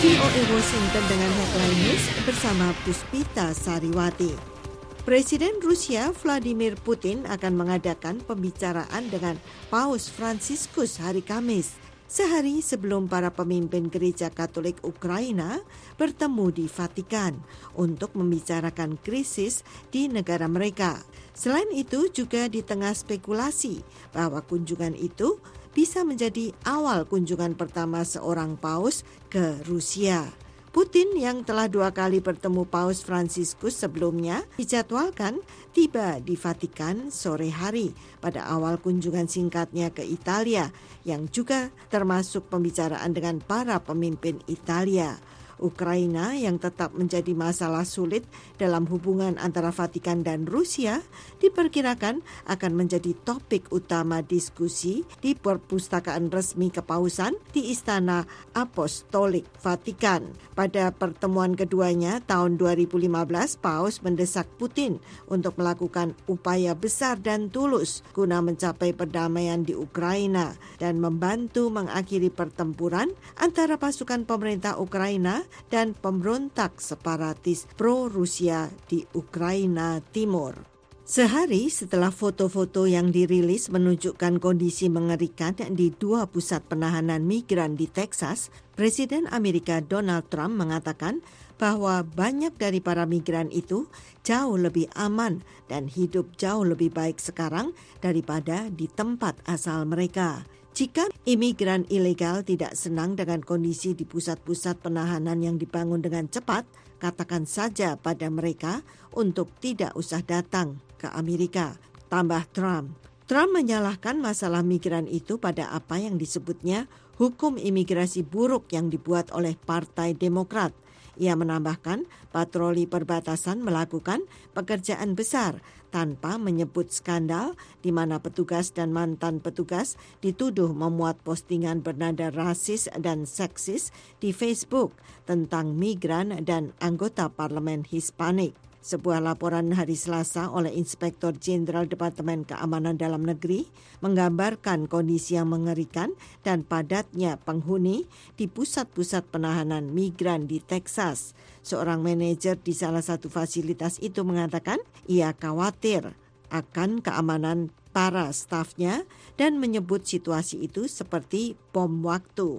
VOA Washington dengan headline news bersama Puspita Sariwati. Presiden Rusia Vladimir Putin akan mengadakan pembicaraan dengan Paus Fransiskus hari Kamis, sehari sebelum para pemimpin Gereja Katolik Ukraina bertemu di Vatikan untuk membicarakan krisis di negara mereka. Selain itu, juga di tengah spekulasi bahwa kunjungan itu bisa menjadi awal kunjungan pertama seorang paus ke Rusia. Putin yang telah 2 kali bertemu Paus Fransiskus sebelumnya dijadwalkan tiba di Vatikan sore hari pada awal kunjungan singkatnya ke Italia yang juga termasuk pembicaraan dengan para pemimpin Italia. Ukraina yang tetap menjadi masalah sulit dalam hubungan antara Vatikan dan Rusia diperkirakan akan menjadi topik utama diskusi di perpustakaan resmi kepausan di Istana Apostolik Vatikan. Pada pertemuan keduanya tahun 2015, Paus mendesak Putin untuk melakukan upaya besar dan tulus guna mencapai perdamaian di Ukraina dan membantu mengakhiri pertempuran antara pasukan pemerintah Ukraina dan pemberontak separatis pro-Rusia di Ukraina Timur. Sehari setelah foto-foto yang dirilis menunjukkan kondisi mengerikan di 2 pusat penahanan migran di Texas, Presiden Amerika Donald Trump mengatakan bahwa banyak dari para migran itu jauh lebih aman dan hidup jauh lebih baik sekarang daripada di tempat asal mereka. Jika imigran ilegal tidak senang dengan kondisi di pusat-pusat penahanan yang dibangun dengan cepat, katakan saja pada mereka untuk tidak usah datang ke Amerika, tambah Trump. Trump menyalahkan masalah migran itu pada apa yang disebutnya hukum imigrasi buruk yang dibuat oleh Partai Demokrat. Ia menambahkan patroli perbatasan melakukan pekerjaan besar tanpa menyebut skandal di mana petugas dan mantan petugas dituduh memuat postingan bernada rasis dan seksis di Facebook tentang migran dan anggota parlemen Hispanik. Sebuah laporan hari Selasa oleh Inspektur Jenderal Departemen Keamanan Dalam Negeri menggambarkan kondisi yang mengerikan dan padatnya penghuni di pusat-pusat penahanan migran di Texas. Seorang manajer di salah satu fasilitas itu mengatakan ia khawatir akan keamanan para stafnya dan menyebut situasi itu seperti bom waktu.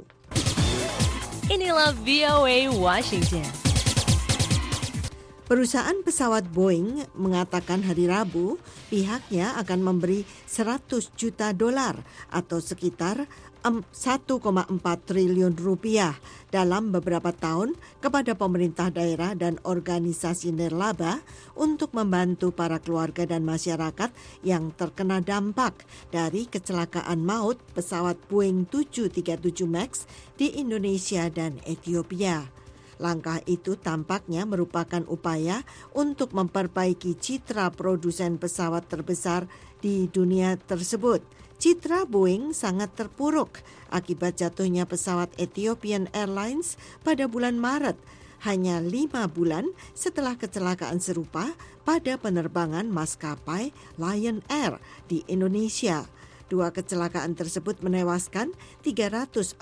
Inilah VOA Washington. Perusahaan pesawat Boeing mengatakan hari Rabu pihaknya akan memberi $100 juta atau sekitar 1,4 triliun rupiah dalam beberapa tahun kepada pemerintah daerah dan organisasi nirlaba untuk membantu para keluarga dan masyarakat yang terkena dampak dari kecelakaan maut pesawat Boeing 737 MAX di Indonesia dan Ethiopia. Langkah itu tampaknya merupakan upaya untuk memperbaiki citra produsen pesawat terbesar di dunia tersebut. Citra Boeing sangat terpuruk akibat jatuhnya pesawat Ethiopian Airlines pada bulan Maret, hanya 5 bulan setelah kecelakaan serupa pada penerbangan maskapai Lion Air di Indonesia. 2 kecelakaan tersebut menewaskan 346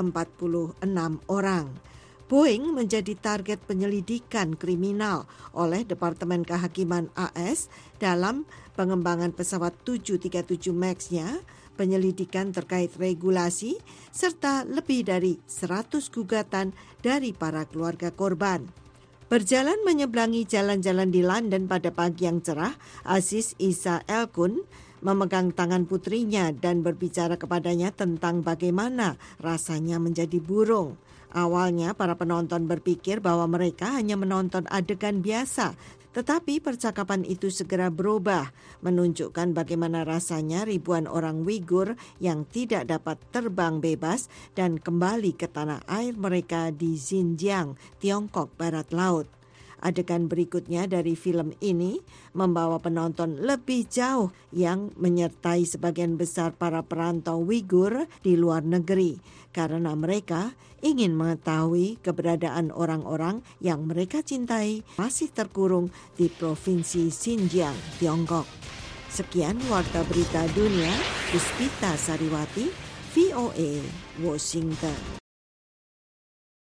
orang. Boeing menjadi target penyelidikan kriminal oleh Departemen Kehakiman AS dalam pengembangan pesawat 737 MAX-nya, penyelidikan terkait regulasi, serta lebih dari 100 gugatan dari para keluarga korban. Berjalan menyeberangi jalan-jalan di London pada pagi yang cerah, Aziz Isa Elkun memegang tangan putrinya dan berbicara kepadanya tentang bagaimana rasanya menjadi burung. Awalnya para penonton berpikir bahwa mereka hanya menonton adegan biasa, tetapi percakapan itu segera berubah, menunjukkan bagaimana rasanya ribuan orang Uighur yang tidak dapat terbang bebas dan kembali ke tanah air mereka di Xinjiang, Tiongkok Barat Laut. Adegan berikutnya dari film ini membawa penonton lebih jauh yang menyertai sebagian besar para perantau Uighur di luar negeri karena mereka ingin mengetahui keberadaan orang-orang yang mereka cintai masih terkurung di provinsi Xinjiang, Tiongkok. Sekian Warta Berita Dunia, Puspita Sariwati, VOA, Washington.